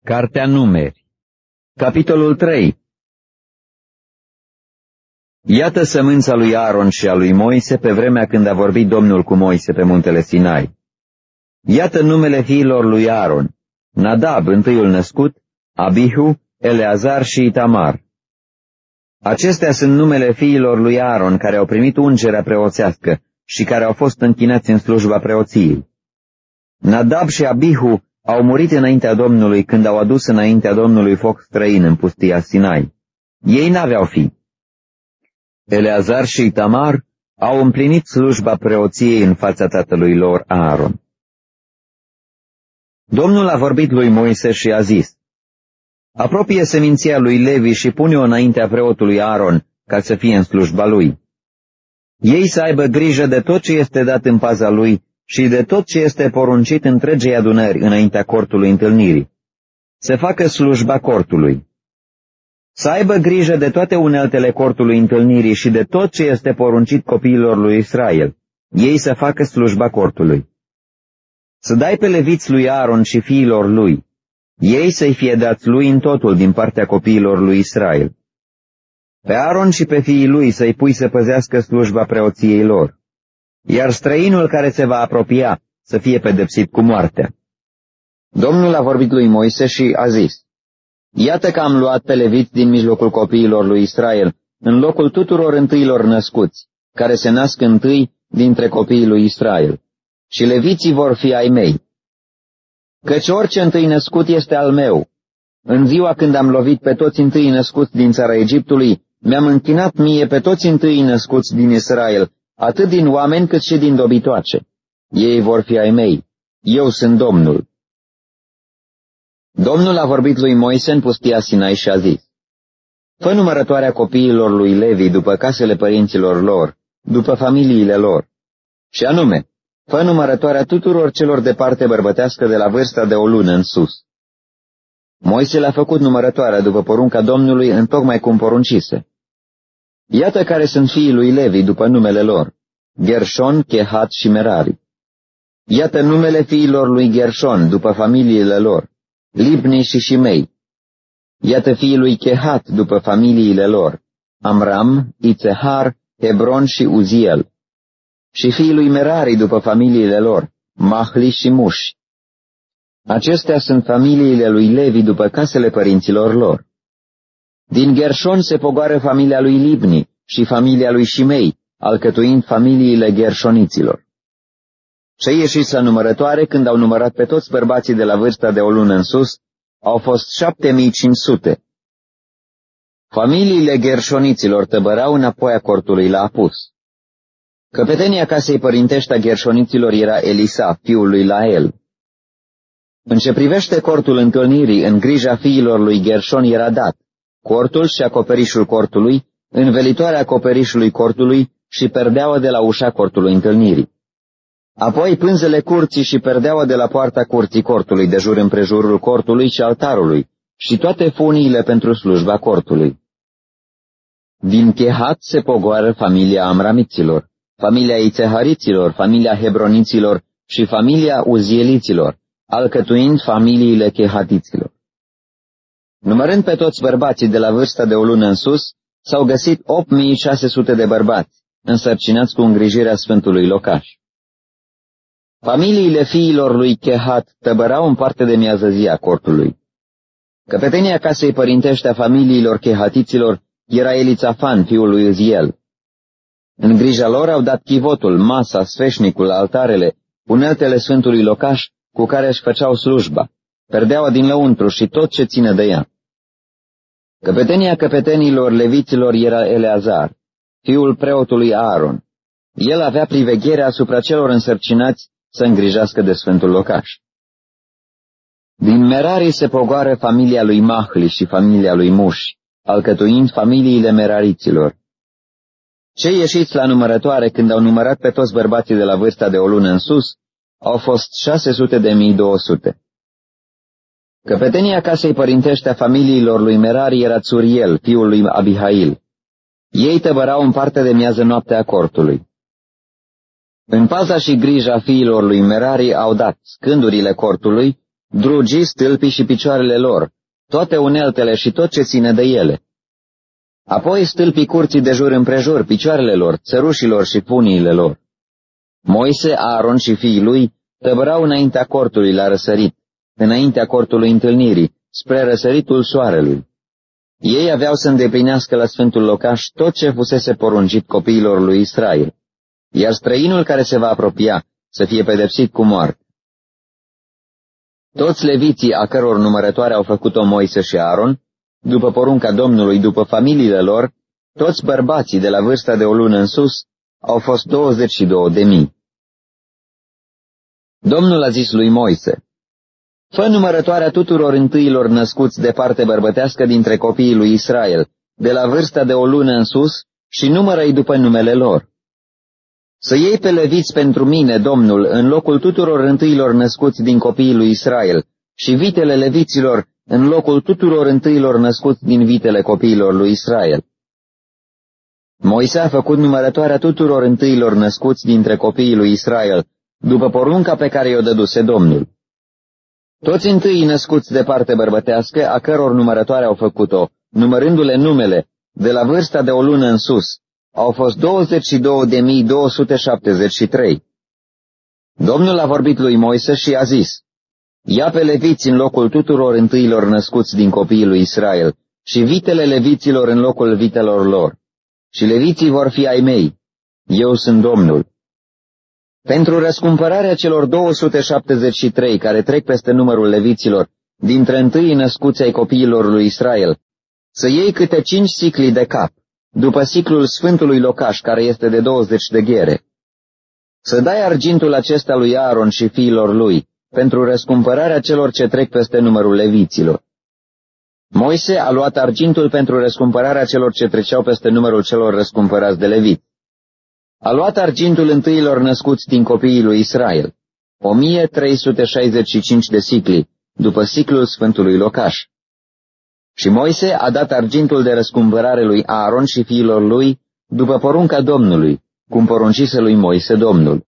Cartea Numeri, capitolul 3. Iată sămânța lui Aaron și a lui Moise pe vremea când a vorbit Domnul cu Moise pe muntele Sinai. Iată numele fiilor lui Aaron: Nadab, întâiul născut, Abihu, Eleazar și Itamar. Acestea sunt numele fiilor lui Aaron care au primit ungerea preoțească și care au fost închinați în slujba preoției. Nadab și Abihu au murit înaintea Domnului când au adus înaintea Domnului foc străin în pustia Sinai. Ei n-aveau fii. Eleazar și Itamar au împlinit slujba preoției în fața tatălui lor Aaron. Domnul a vorbit lui Moise și a zis: apropie seminția lui Levi și pune-o înaintea preotului Aaron ca să fie în slujba lui. Ei să aibă grijă de tot ce este dat în paza lui și de tot ce este poruncit întregei adunări înaintea cortului întâlnirii. Să facă slujba cortului. Să aibă grijă de toate uneltele cortului întâlnirii și de tot ce este poruncit copiilor lui Israel. Ei să facă slujba cortului. Să dai pe leviți lui Aaron și fiilor lui. Ei să-i fie dați lui în totul din partea copiilor lui Israel. Pe Aaron și pe fiii lui să-i pui să păzească slujba preoției lor. Iar străinul care se va apropia să fie pedepsit cu moartea. Domnul a vorbit lui Moise și a zis: iată că am luat pe leviți din mijlocul copiilor lui Israel, în locul tuturor întâilor născuți, care se nasc întâi dintre copiii lui Israel, și leviții vor fi ai mei. Căci orice întâi născut este al meu. În ziua când am lovit pe toți întâi născuți din țara Egiptului, mi-am închinat mie pe toți întâi născuți din Israel, atât din oameni cât și din dobitoace. Ei vor fi ai mei. Eu sunt Domnul. Domnul a vorbit lui Moise în pustia Sinai și a zis: fă numărătoarea copiilor lui Levi după casele părinților lor, după familiile lor. Și anume, fă numărătoarea tuturor celor de parte bărbătească de la vârsta de o lună în sus. Moise le-a făcut numărătoarea după porunca Domnului întocmai cum poruncise. Iată care sunt fiii lui Levi după numele lor: Gershon, Kehat și Merari. Iată numele fiilor lui Gershon după familiile lor: Libni și Shimei. Iată fiii lui Kehat după familiile lor: Amram, Itzehar, Hebron și Uziel. Și fiii lui Merari după familiile lor: Mahli și Muși. Acestea sunt familiile lui Levi după casele părinților lor. Din Gershon se pogoară familia lui Libni și familia lui Shimei, alcătuind familiile gershoniților. Cei ieșiți la numărătoare, când au numărat pe toți bărbații de la vârsta de o lună în sus, au fost 7500. Familiile gershoniților tăbărau înapoi a cortului la apus. Căpetenia casei părintești a gershoniților era Elisa, fiul lui Lael. În ce privește cortul întâlnirii, în grija fiilor lui Gershon era dat cortul și acoperișul cortului, învelitoarea acoperișului cortului și perdeaua de la ușa cortului întâlnirii. Apoi pânzele curții și perdeaua de la poarta curții cortului de jur împrejurul cortului și altarului și toate funiile pentru slujba cortului. Din Kehat se pogoară familia Amramiților, familia Itzehariților, familia Hebroniților și familia Uzieliților, alcătuind familiile Kehatiților. Numărând pe toți bărbații de la vârsta de o lună în sus, s-au găsit 8600 de bărbați, însărcinați cu îngrijirea sfântului locaș. Familiile fiilor lui Kehat tăbărau în parte de miază zi a cortului. Căpetenia casei părintești a familiilor Kehatiților era Elițafan, fiul lui Uziel. În grija lor au dat chivotul, masa, sfeșnicul, altarele, uneltele sfântului locaș cu care își făceau slujba, perdeaua din lăuntru și tot ce ține de ea. Căpetenia căpetenilor leviților era Eleazar, fiul preotului Aaron. El avea privegherea asupra celor însărcinați să îngrijească de sfântul locaș. Din Merari se pogoară familia lui Mahli și familia lui Muși, alcătuind familiile merariților. Cei ieșiți la numărătoare, când au numărat pe toți bărbații de la vârsta de o lună în sus, au fost 600.200. Căpetenia casei părintești a familiilor lui Merari era Țuriel, fiul lui Abihail. Ei tăbărau în parte de miază noaptea cortului. În paza și grija fiilor lui Merari au dat scândurile cortului, drugii, stâlpii și picioarele lor, toate uneltele și tot ce ține de ele. Apoi stâlpii curții de jur împrejur, picioarele lor, țărușilor și puniile lor. Moise, Aaron și fiii lui tăbărau înaintea cortului la răsărit, înaintea cortului întâlnirii, spre răsăritul soarelui. Ei aveau să îndeplinească la sfântul locaș tot ce fusese poruncit copiilor lui Israel, iar străinul care se va apropia să fie pedepsit cu moarte. Toți leviții a căror numărătoare au făcut-o Moise și Aaron, după porunca Domnului, după familiile lor, toți bărbații de la vârsta de o lună în sus, au fost 22.000. Domnul a zis lui Moise: fă numărătoarea tuturor întâilor născuți de parte bărbătească dintre copiii lui Israel, de la vârsta de o lună în sus, și numără-i după numele lor. Să iei pe leviți pentru mine, Domnul, în locul tuturor întâilor născuți din copiii lui Israel, și vitele leviților în locul tuturor întâilor născuți din vitele copiilor lui Israel. Moise a făcut numărătoarea tuturor întâilor născuți dintre copiii lui Israel, după porunca pe care i-o dăduse Domnul. Toți întâii născuți de parte bărbătească, a căror numărătoare au făcut-o, numărându-le numele, de la vârsta de o lună în sus, au fost 22.273. Domnul a vorbit lui Moise și a zis: ia pe leviți în locul tuturor întâilor născuți din copiii lui Israel și vitele leviților în locul vitelor lor. Și leviții vor fi ai mei. Eu sunt Domnul. Pentru răscumpărarea celor 273 care trec peste numărul leviților, dintre întâi născuți ai copiilor lui Israel, să iei câte 5 sicli de cap, după siclul sfântului locaș, care este de 20 de ghere. Să dai argintul acesta lui Aaron și fiilor lui, pentru răscumpărarea celor ce trec peste numărul leviților. Moise a luat argintul pentru răscumpărarea celor ce treceau peste numărul celor răscumpărați de levit. A luat argintul întâilor născuți din copiii lui Israel, 1365 de sicli, după siclul sfântului locaș. Și Moise a dat argintul de răscumpărare lui Aaron și fiilor lui, după porunca Domnului, cum poruncise lui Moise Domnul.